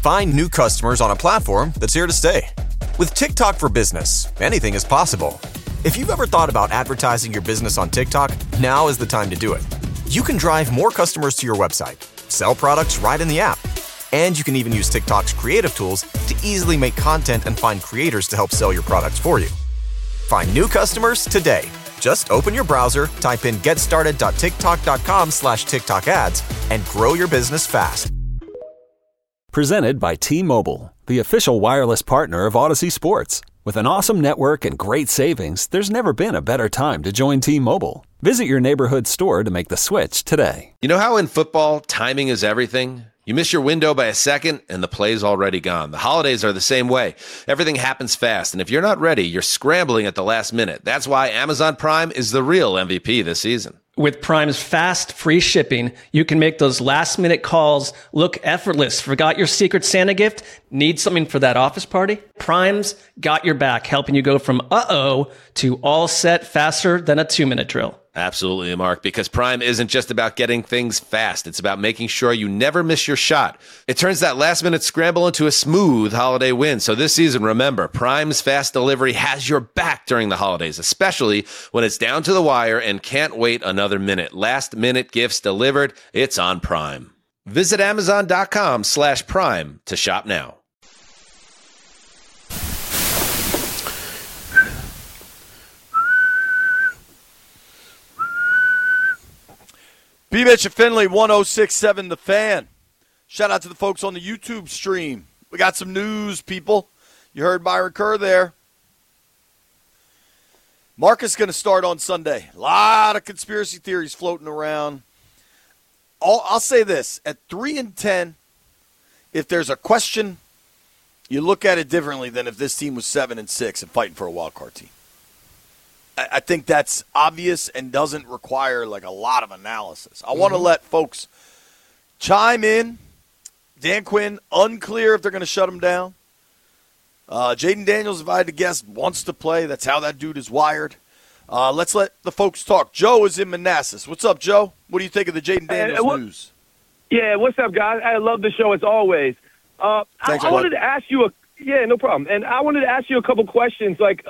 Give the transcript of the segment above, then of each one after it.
Find new customers on a platform that's here to stay. With TikTok for Business, anything is possible. If you've ever thought about advertising your business on TikTok, now is the time to do it. You can drive more customers to your website, sell products right in the app, and you can even use TikTok's creative tools to easily make content and find creators to help sell your products for you. Find new customers today. Just open your browser, type in getstarted.tiktok.com/TikTok ads, and grow your business fast. Presented by T-Mobile, the official wireless partner of Odyssey Sports. With an awesome network and great savings, there's never been a better time to join T-Mobile. Visit your neighborhood store to make the switch today. You know how in football, timing is everything? You miss your window by a second, and the play's already gone. The holidays are the same way. Everything happens fast, and if you're not ready, you're scrambling at the last minute. That's why Amazon Prime is the real MVP this season. With Prime's fast, free shipping, you can make those last-minute calls look effortless. Forgot your Secret Santa gift? Need something for that office party? Prime's got your back, helping you go from uh-oh to all set faster than a 2-minute drill. Absolutely, Mark, because Prime isn't just about getting things fast. It's about making sure you never miss your shot. It turns that last-minute scramble into a smooth holiday win. So this season, remember, Prime's fast delivery has your back during the holidays, especially when it's down to the wire and can't wait another minute. Last-minute gifts delivered, it's on Prime. Visit Amazon.com/Prime to shop now. B-Mitch and Finley, 106.7 The Fan. Shout out to the folks on the YouTube stream. We got some news, people. You heard Byron Kerr there. Marcus is going to start on Sunday. A lot of conspiracy theories floating around. I'll say this. At 3-10, if there's a question, you look at it differently than if this team was 7-6 and fighting for a wild card team. I think that's obvious and doesn't require like a lot of analysis. I want to let folks chime in. Dan Quinn, unclear if they're going to shut him down. Jaden Daniels, if I had to guess, wants to play. That's how that dude is wired. Let's let the folks talk. Joe is in Manassas. What's up, Joe? What do you think of the Jaden Daniels news? Yeah, what's up, guys? I love the show as always. Thanks, I wanted to ask you no problem. And I wanted to ask you a couple questions. Like,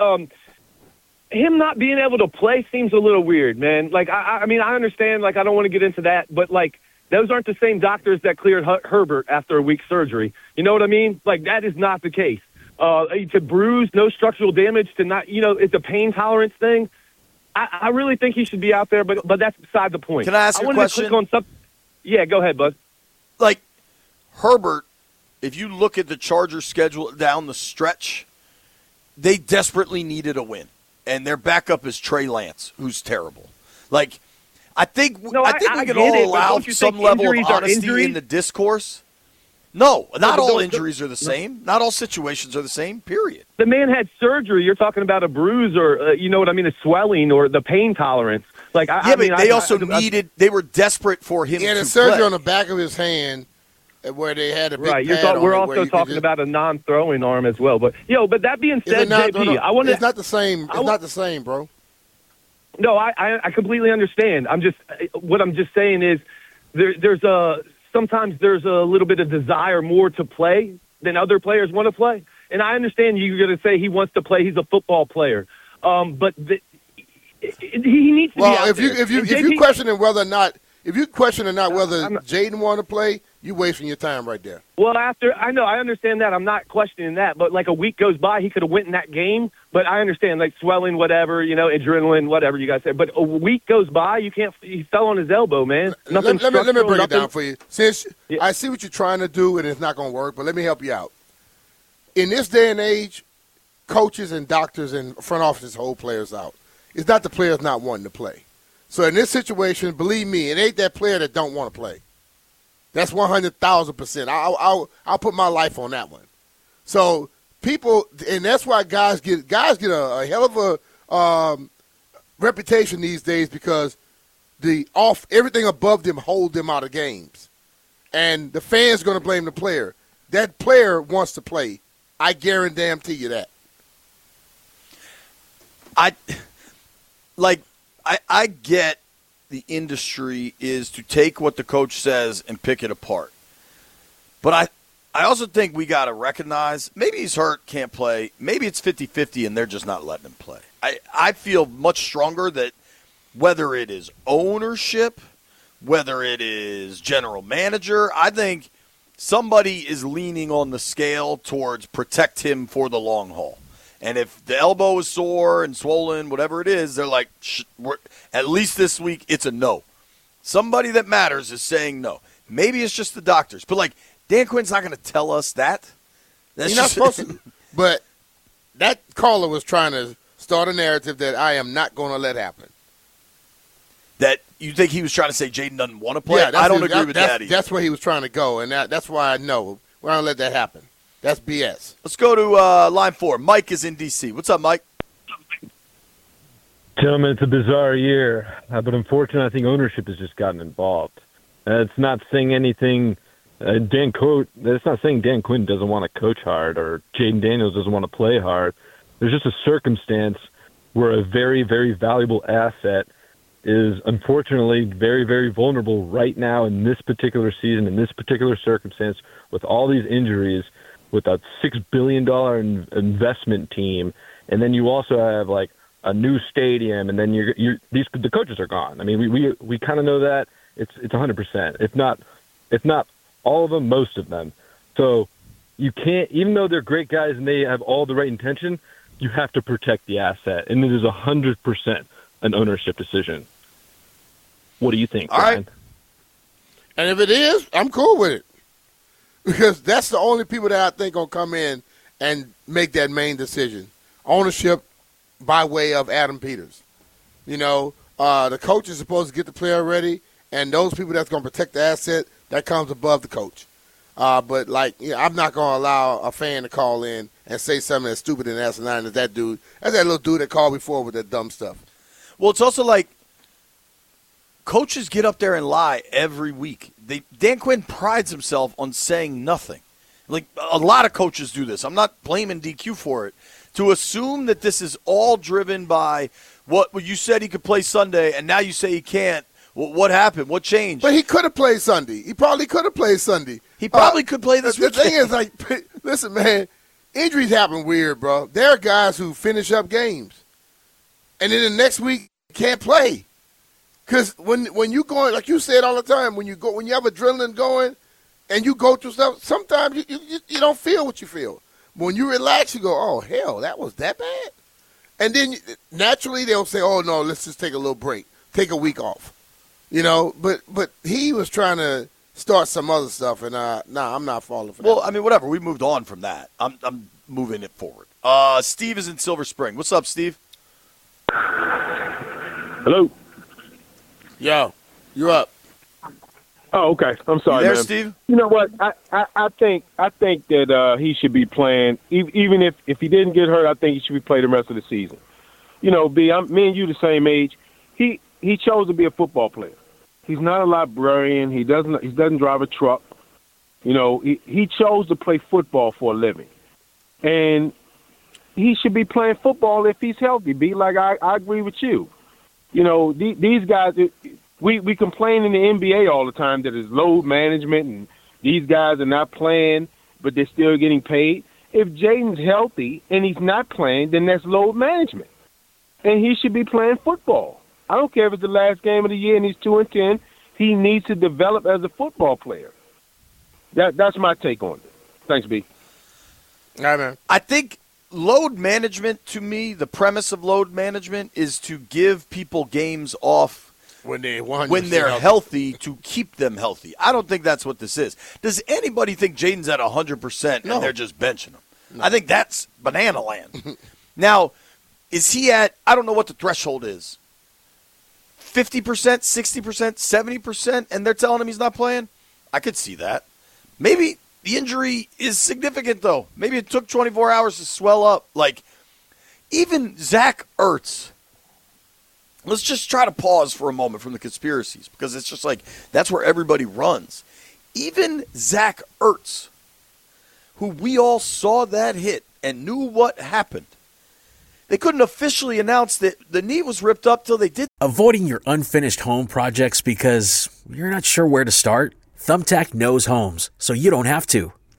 him not being able to play seems a little weird, man. Like, I mean, I understand, like, I don't want to get into that, but, like, those aren't the same doctors that cleared Herbert after a week's surgery. You know what I mean? Like, that is not the case. To bruise, no structural damage, to not, it's a pain tolerance thing. I really think he should be out there, but that's beside the point. Can I ask you a question? Yeah, go ahead, bud. Like, Herbert, if you look at the Chargers' schedule down the stretch, they desperately needed a win. And their backup is Trey Lance, who's terrible. Like, I think we can all allow some level of honesty in the discourse. No, not all injuries are the same. Not all situations are the same, period. The man had surgery. You're talking about a bruise or, you know what I mean, a swelling or the pain tolerance. Like, they were desperate for him to play. He had a surgery on the back of his hand where they had a big pad on we're also talking about a non-throwing arm as well. But that being said, JP, it's not the same. It's not the same, bro. No, I completely understand. I'm just saying is sometimes there's a little bit of desire more to play than other players want to play. And I understand you're going to say he wants to play. He's a football player, but he needs to be out there. If you questioning whether or not whether Jaden want to play, you wasting your time right there. Well, I understand that. I'm not questioning that. But like a week goes by, he could have went in that game. But I understand, like swelling, whatever, adrenaline, whatever you guys say. But a week goes by, he fell on his elbow, man. Let me break it down for you. Since I see what you're trying to do and it's not going to work, but let me help you out. In this day and age, coaches and doctors and front offices hold players out. It's not the players not wanting to play. So in this situation, believe me, it ain't that player that don't want to play. That's 100,000%. I'll put my life on that one. So people, and that's why guys get a hell of a reputation these days because everything above them hold them out of games, and the fans going to blame the player. That player wants to play. I guarantee you that. I get the industry is to take what the coach says and pick it apart. But I also think we got to recognize maybe he's hurt, can't play. Maybe it's 50-50 and they're just not letting him play. I feel much stronger that whether it is ownership, whether it is general manager, I think somebody is leaning on the scale towards protect him for the long haul. And if the elbow is sore and swollen, whatever it is, they're like, at least this week, it's a no. Somebody that matters is saying no. Maybe it's just the doctors. But, like, Dan Quinn's not going to tell us that. You're not supposed to. But that caller was trying to start a narrative that I am not going to let happen. That you think he was trying to say Jaden doesn't want to play? Yeah, I don't agree with that either. That's where he was trying to go, and that's why I know we're going to let that happen. That's BS. Let's go to line 4. Mike is in D.C. What's up, Mike? Gentlemen, it's a bizarre year, but unfortunately I think ownership has just gotten involved. It's not saying anything it's not saying Dan Quinn doesn't want to coach hard or Jaden Daniels doesn't want to play hard. There's just a circumstance where a very, very valuable asset is unfortunately very, very vulnerable right now in this particular season, in this particular circumstance, with all these injuries, with a $6 billion investment team, and then you also have like a new stadium, and then the coaches are gone. I mean, we kind of know that it's 100%. If not all of them, most of them. So you can't, even though they're great guys and they have all the right intention, you have to protect the asset, and it is 100% an ownership decision. What do you think, Brian? All right. And if it is, I'm cool with it. Because that's the only people that I think will come in and make that main decision. Ownership by way of Adam Peters. You know, the coach is supposed to get the player ready, and those people that's going to protect the asset, that comes above the coach. But, I'm not going to allow a fan to call in and say something as stupid and asinine as that dude. That's that little dude that called before with that dumb stuff. Well, it's also like coaches get up there and lie every week. Dan Quinn prides himself on saying nothing. Like, a lot of coaches do this. I'm not blaming DQ for it. To assume that this is all driven by what you said he could play Sunday, and now you say he can't. Well, what happened? What changed? But he could have played Sunday. He probably could have played Sunday. He probably could play this weekend. The thing is, like, listen, man, injuries happen weird, bro. There are guys who finish up games, and then the next week can't play. Because when you going, like you said all the time, when you have adrenaline going, and you go through stuff, sometimes you don't feel what you feel. But when you relax, you go, oh hell, that was that bad. And then naturally they'll say, oh no, let's just take a little break, take a week off. You know, but he was trying to start some other stuff, and I'm not falling for that. Well, I mean, whatever. We moved on from that. I'm moving it forward. Steve is in Silver Spring. What's up, Steve? Hello. Yo, you're up. Oh, okay. I'm sorry, you there, man. Steve? You know what? I think that he should be playing, even if he didn't get hurt. I think he should be playing the rest of the season. You know, me and you the same age. He chose to be a football player. He's not a librarian. He doesn't drive a truck. You know, he chose to play football for a living, and he should be playing football if he's healthy. I agree with you. You know, these guys. We complain in the NBA all the time that it's load management and these guys are not playing, but they're still getting paid. If Jaden's healthy and he's not playing, then that's load management, and he should be playing football. I don't care if it's the last game of the year and he's 2-10. He needs to develop as a football player. That's my take on it. Thanks, B. All right, man. I think load management, to me, the premise of load management is to give people games off when they're healthy to keep them healthy. I don't think that's what this is. Does anybody think Jaden's at 100% and they're just benching him? No. I think that's banana land. Now, is he at, I don't know what the threshold is, 50%, 60%, 70%, and they're telling him he's not playing? I could see that. Maybe the injury is significant, though. Maybe it took 24 hours to swell up. Like, even Zach Ertz. Let's just try to pause for a moment from the conspiracies, because it's just like that's where everybody runs. Even Zach Ertz, who we all saw that hit and knew what happened, they couldn't officially announce that the knee was ripped up till they did. Avoiding your unfinished home projects because you're not sure where to start? Thumbtack knows homes, so you don't have to.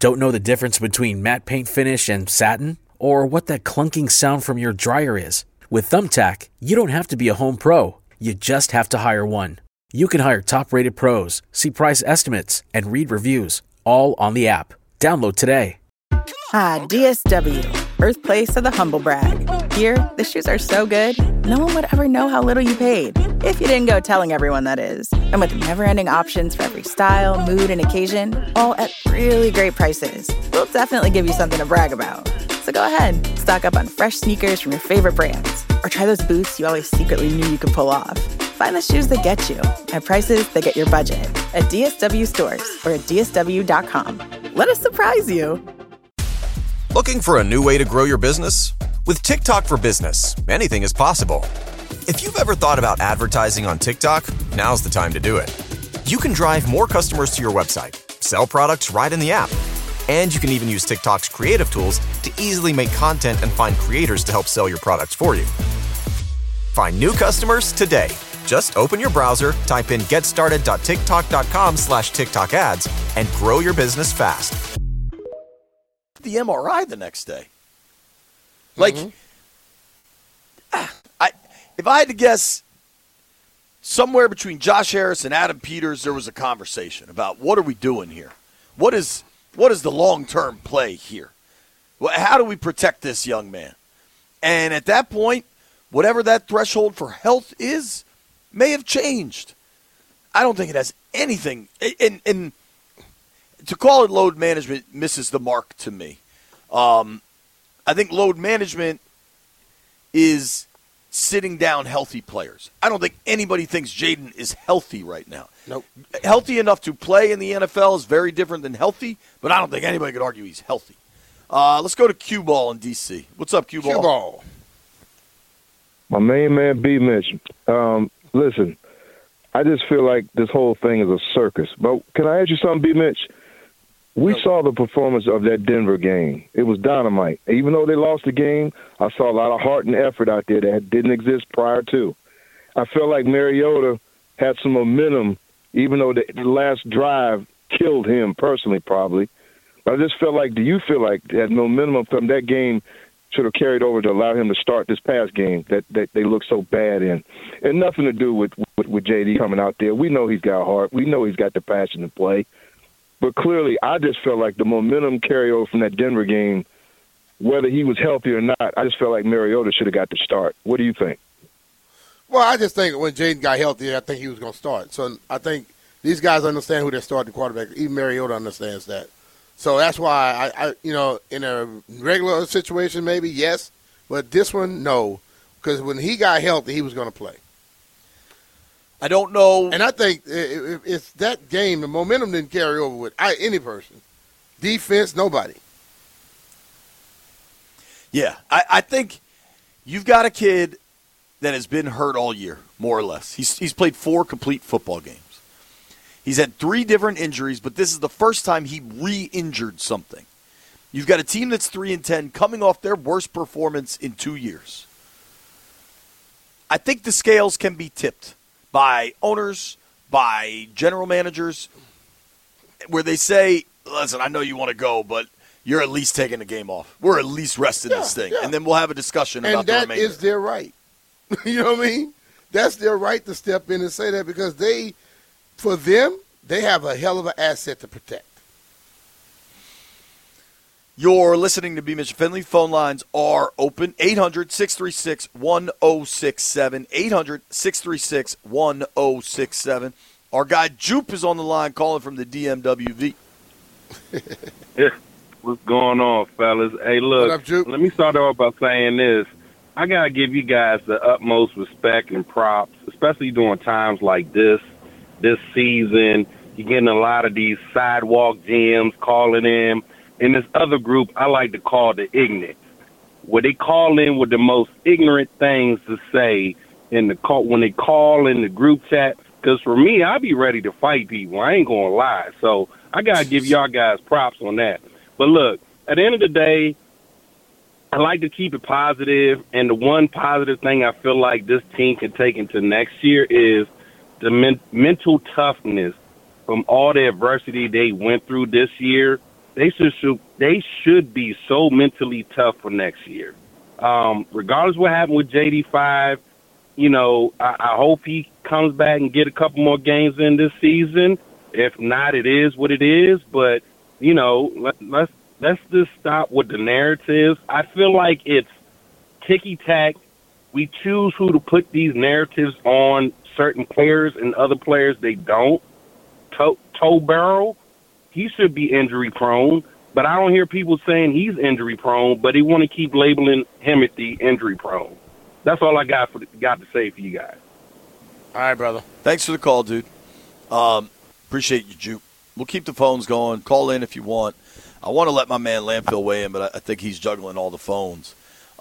Don't know the difference between matte paint finish and satin? Or what that clunking sound from your dryer is? With Thumbtack, you don't have to be a home pro. You just have to hire one. You can hire top-rated pros, see price estimates, and read reviews, all on the app. Download today. DSW, birthplace of the humble brag. Here, the shoes are so good, no one would ever know how little you paid. If you didn't go telling everyone, that is. And with never-ending options for every style, mood, and occasion, all at really great prices, we'll definitely give you something to brag about. So go ahead, stock up on fresh sneakers from your favorite brands, or try those boots you always secretly knew you could pull off. Find the shoes that get you at prices that get your budget at DSW stores or at DSW.com. Let us surprise you. Looking for a new way to grow your business? With TikTok for Business, anything is possible. If you've ever thought about advertising on TikTok, now's the time to do it. You can drive more customers to your website, sell products right in the app, and you can even use TikTok's creative tools to easily make content and find creators to help sell your products for you. Find new customers today. Just open your browser, type in getstarted.tiktok.com/TikTok ads, and grow your business fast. The MRI the next day. Like, if I had to guess, somewhere between Josh Harris and Adam Peters, there was a conversation about what are we doing here? What is the long-term play here? How do we protect this young man? And at that point, whatever that threshold for health is, may have changed. I don't think it has anything. And to call it load management misses the mark to me. I think load management is sitting down healthy players. I don't think anybody thinks Jaden is healthy right now. Nope. Healthy enough to play in the NFL is very different than healthy, but I don't think anybody could argue he's healthy. Let's go to Q Ball in D.C. What's up, Q Ball? Q Ball. My main man, B. Mitch. Listen, I just feel like this whole thing is a circus. But can I ask you something, B. Mitch? We saw the performance of that Denver game. It was dynamite. Even though they lost the game, I saw a lot of heart and effort out there that didn't exist prior to. I felt like Mariota had some momentum, even though the last drive killed him personally probably. But I just felt like, do you feel like that momentum from that game should have carried over to allow him to start this past game that they look so bad in? And nothing to do with J.D. coming out there. We know he's got heart. We know he's got the passion to play. But clearly, I just felt like the momentum carryover from that Denver game, whether he was healthy or not, I just felt like Mariota should have got the start. What do you think? Well, I just think when Jaden got healthy, I think he was going to start. So I think these guys understand who they're starting quarterback. Even Mariota understands that. So that's why I in a regular situation, maybe yes, but this one, no, because when he got healthy, he was going to play. I don't know. And I think it's that game, the momentum didn't carry over with any person. Defense, nobody. Yeah, I think you've got a kid that has been hurt all year, more or less. He's played 4 complete football games. He's had 3 different injuries, but this is the first time he re-injured something. You've got a team that's 3-10 coming off their worst performance in 2 years. I think the scales can be tipped by owners, by general managers, where they say, listen, I know you want to go, but you're at least taking the game off. We're at least resting this thing. Yeah. And then we'll have a discussion about the remainder. And that is their right. You know what I mean? That's their right to step in and say that because for them, they have a hell of an asset to protect. You're listening to B. Mitch Finley. Phone lines are open. 800-636-1067. 800-636-1067. Our guy Jupe is on the line calling from the DMWV. Yeah. What's going on, fellas? Hey, look, what up, Jupe? Let me start off by saying this. I got to give you guys the utmost respect and props, especially during times like this season. You're getting a lot of these sidewalk GMs calling in. And this other group I like to call the ignorant, where they call in with the most ignorant things to say when they call in the group chat. Because for me, I be ready to fight people. I ain't going to lie. So I got to give y'all guys props on that. But look, at the end of the day, I like to keep it positive. And the one positive thing I feel like this team can take into next year is the mental toughness from all the adversity they went through this year. they should be so mentally tough for next year. Regardless of what happened with JD5, I hope he comes back and get a couple more games in this season. If not, it is what it is. But, let's just stop with the narratives. I feel like it's ticky-tack. We choose who to put these narratives on certain players and other players they don't. Toe Burrow, he should be injury-prone, but I don't hear people saying he's injury-prone, but they want to keep labeling him as the injury-prone. That's all I got to say for you guys. All right, brother. Thanks for the call, dude. Appreciate you, Juke. We'll keep the phones going. Call in if you want. I want to let my man Landfill weigh in, but I think he's juggling all the phones.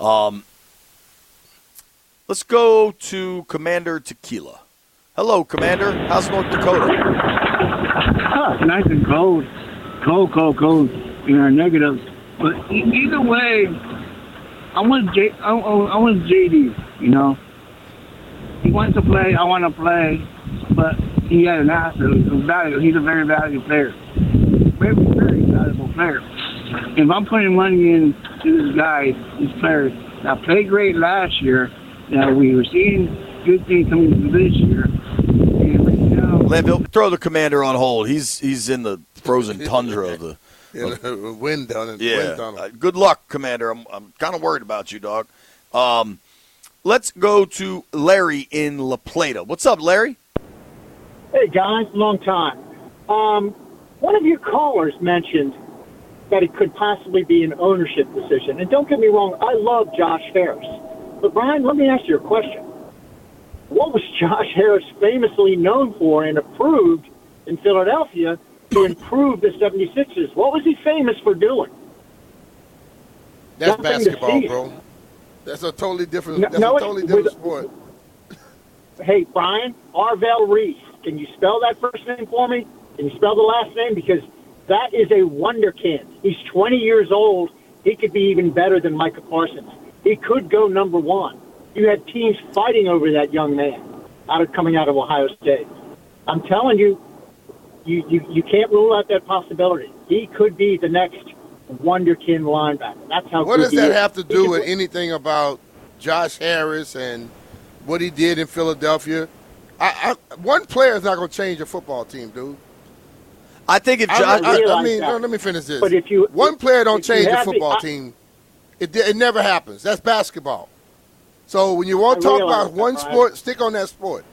Let's go to Commander Tequila. Hello, Commander. How's North Dakota? Nice and cold. Cold. Negative. But either way, I want JD, He wants to play, I want to play, but he had an asset. He's a very valuable player. Very, very valuable player. If I'm putting money in to this guy, these players that played great last year, that we were seeing good things coming through this year. And right now, Landfill, throw the Commander on hold. He's in the frozen tundra of the wind tunnel. Good luck, Commander. I'm kind of worried about you, dog. Let's go to Larry in La Plata. What's up, Larry? Hey, guys. Long time. One of your callers mentioned that it could possibly be an ownership decision. And don't get me wrong, I love Josh Harris. But, Brian, let me ask you a question. What was Josh Harris famously known for and approved in Philadelphia to improve the 76ers? What was he famous for doing? That's basketball, bro. That's a totally different sport. Hey, Brian, Arvell Reese. Can you spell that first name for me? Can you spell the last name? Because that is a wonderkind. He's 20 years old. He could be even better than Micah Parsons. He could go number one. You had teams fighting over that young man coming out of Ohio State. I'm telling you, you can't rule out that possibility. He could be the next wonderkind linebacker. That's how. What does that have to do with anything about Josh Harris and what he did in Philadelphia? One player is not going to change a football team, dude. I think if Josh, let me finish this. But one player don't change a football team. It never happens. That's basketball. So when you want to talk about one sport, stick on that sport.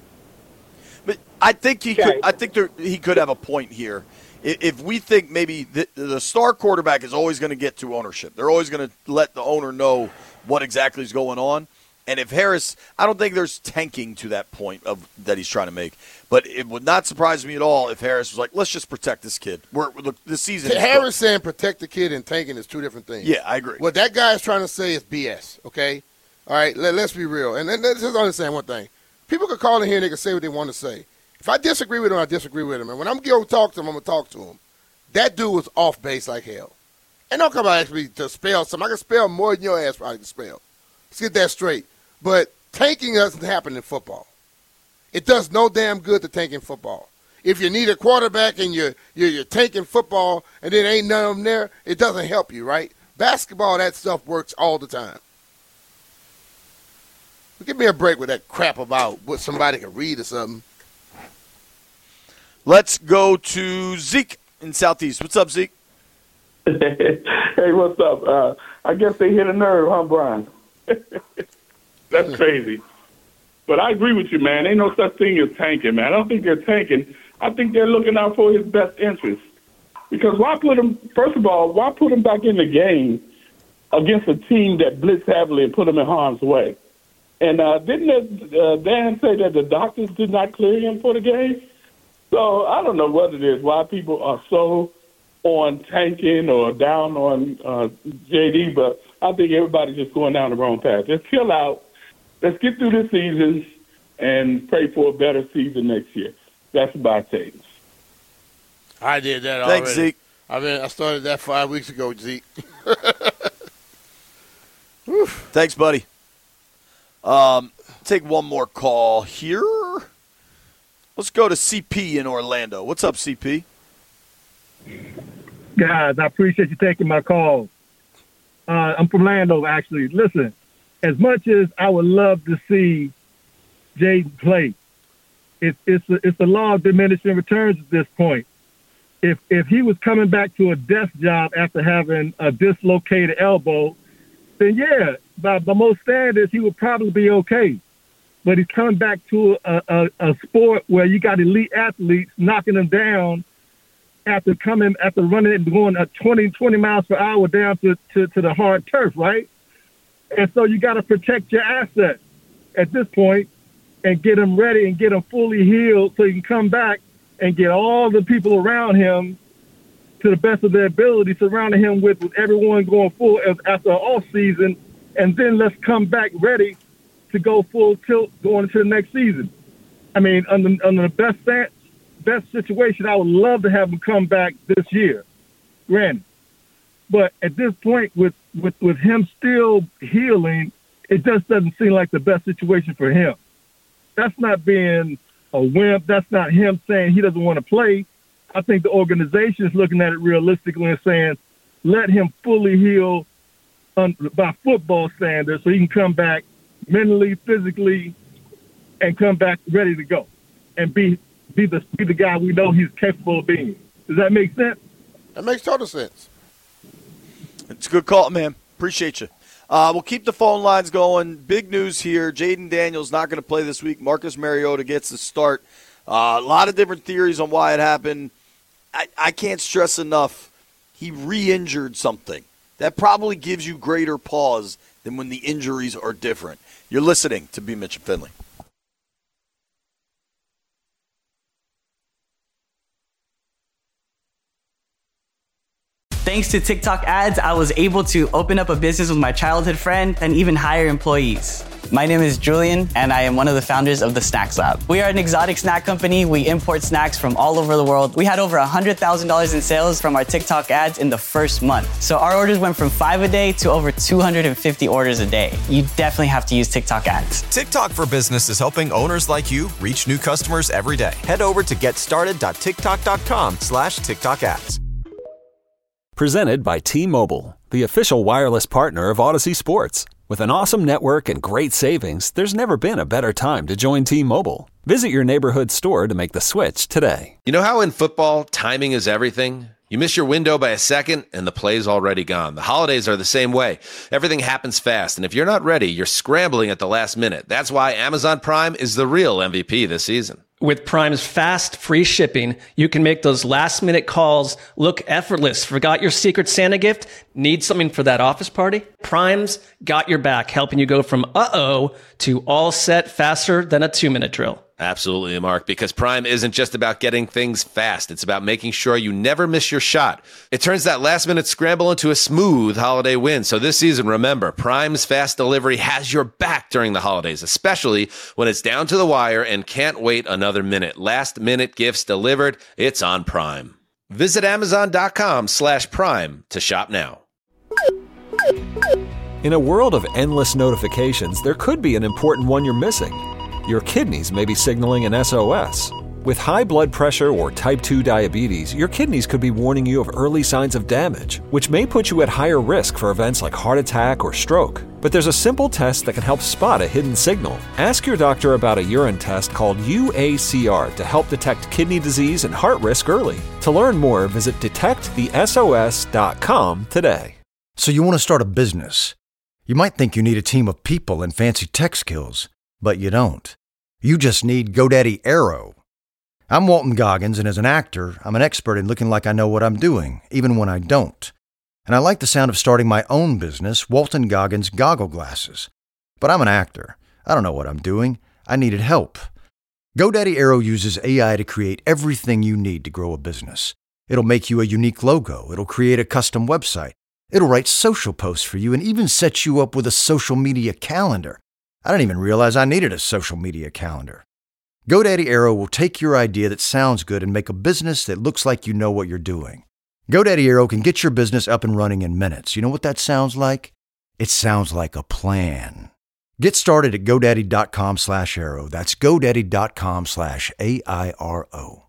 But I think he could have a point here. If we think maybe the star quarterback is always going to get to ownership, they're always going to let the owner know what exactly is going on. And if Harris, I don't think there's tanking to that point that he's trying to make. But it would not surprise me at all if Harris was like, let's just protect this kid. This season. Harris saying protect the kid and tanking is two different things. Yeah, I agree. What that guy is trying to say is BS, okay? All right, let's be real. And let's just understand one thing. People can call in here and they can say what they want to say. If I disagree with him, I disagree with him. And when I'm going to talk to him, I'm going to talk to him. That dude was off base like hell. And don't come out ask me to spell something. I can spell more than your ass probably can spell. Let's get that straight. But tanking doesn't happen in football. It does no damn good to tank in football. If you need a quarterback and you're tanking football and there ain't none of them there, it doesn't help you, right? Basketball, that stuff works all the time. Give me a break with that crap about what somebody can read or something. Let's go to Zeke in Southeast. What's up, Zeke? Hey, what's up? I guess they hit a nerve, huh, Brian? That's crazy. But I agree with you, man. Ain't no such thing as tanking, man. I don't think they're tanking. I think they're looking out for his best interest. Because why put him back in the game against a team that blitzed heavily and put him in harm's way? And didn't Dan say that the doctors did not clear him for the game? So I don't know what it is, why people are so on tanking or down on JD, but I think everybody's just going down the wrong path. Just chill out. Let's get through this season and pray for a better season next year. That's my take. I did that already. Thanks, Zeke. I started that 5 weeks ago, Zeke. Thanks, buddy. Take one more call here. Let's go to CP in Orlando. What's up, CP? Guys, I appreciate you taking my call. I'm from Landover, actually. Listen, as much as I would love to see Jaden play, it's the law of diminishing returns at this point. If he was coming back to a desk job after having a dislocated elbow, then yeah, by most standards, he would probably be okay. But he's coming back to a sport where you got elite athletes knocking him down after running and going at 20 miles per hour down to the hard turf, right? And so you got to protect your assets at this point and get him ready and get him fully healed so he can come back and get all the people around him to the best of their ability, surrounding him with everyone going full after an off season, and then let's come back ready to go full tilt going into the next season. I mean, under the best situation, I would love to have him come back this year, granted. But at this point, with him still healing, it just doesn't seem like the best situation for him. That's not being a wimp. That's not him saying he doesn't want to play. I think the organization is looking at it realistically and saying, let him fully heal by football standards so he can come back mentally, physically, and come back ready to go and be the guy we know he's capable of being. Does that make sense? That makes total sense. It's a good call, man. Appreciate you. We'll keep the phone lines going. Big news here. Jaden Daniels not going to play this week. Marcus Mariota gets the start. A lot of different theories on why it happened. I can't stress enough, he re-injured something. That probably gives you greater pause than when the injuries are different. You're listening to B. Mitch and Finley. Thanks to TikTok ads, I was able to open up a business with my childhood friend and even hire employees. My name is Julian, and I am one of the founders of the Snacks Lab. We are an exotic snack company. We import snacks from all over the world. We had over $100,000 in sales from our TikTok ads in the first month. So our orders went from 5 a day to over 250 orders a day. You definitely have to use TikTok ads. TikTok for Business is helping owners like you reach new customers every day. Head over to getstarted.tiktok.com/TikTok ads. Presented by T-Mobile, the official wireless partner of Odyssey Sports. With an awesome network and great savings, there's never been a better time to join T-Mobile. Visit your neighborhood store to make the switch today. You know how in football, timing is everything? You miss your window by a second, and the play's already gone. The holidays are the same way. Everything happens fast, and if you're not ready, you're scrambling at the last minute. That's why Amazon Prime is the real MVP this season. With Prime's fast, free shipping, you can make those last-minute calls look effortless. Forgot your Secret Santa gift? Need something for that office party? Prime's got your back, helping you go from uh-oh to all set faster than a 2-minute drill. Absolutely, Mark, because Prime isn't just about getting things fast. It's about making sure you never miss your shot. It turns that last-minute scramble into a smooth holiday win. So this season, remember, Prime's fast delivery has your back during the holidays, especially when it's down to the wire and can't wait another minute. Last-minute gifts delivered. It's on Prime. Visit Amazon.com/Prime to shop now. In a world of endless notifications, there could be an important one you're missing. Your kidneys may be signaling an SOS. With high blood pressure or type 2 diabetes, your kidneys could be warning you of early signs of damage, which may put you at higher risk for events like heart attack or stroke. But there's a simple test that can help spot a hidden signal. Ask your doctor about a urine test called UACR to help detect kidney disease and heart risk early. To learn more, visit detectthesos.com today. So you want to start a business. You might think you need a team of people and fancy tech skills, but you don't. You just need GoDaddy Aero. I'm Walton Goggins, and as an actor, I'm an expert in looking like I know what I'm doing, even when I don't. And I like the sound of starting my own business, Walton Goggins Goggle Glasses. But I'm an actor. I don't know what I'm doing. I needed help. GoDaddy Aero uses AI to create everything you need to grow a business. It'll make you a unique logo. It'll create a custom website. It'll write social posts for you and even set you up with a social media calendar. I didn't even realize I needed a social media calendar. GoDaddy Aero will take your idea that sounds good and make a business that looks like you know what you're doing. GoDaddy Aero can get your business up and running in minutes. You know what that sounds like? It sounds like a plan. Get started at GoDaddy.com/Aero. That's GoDaddy.com/AIRO.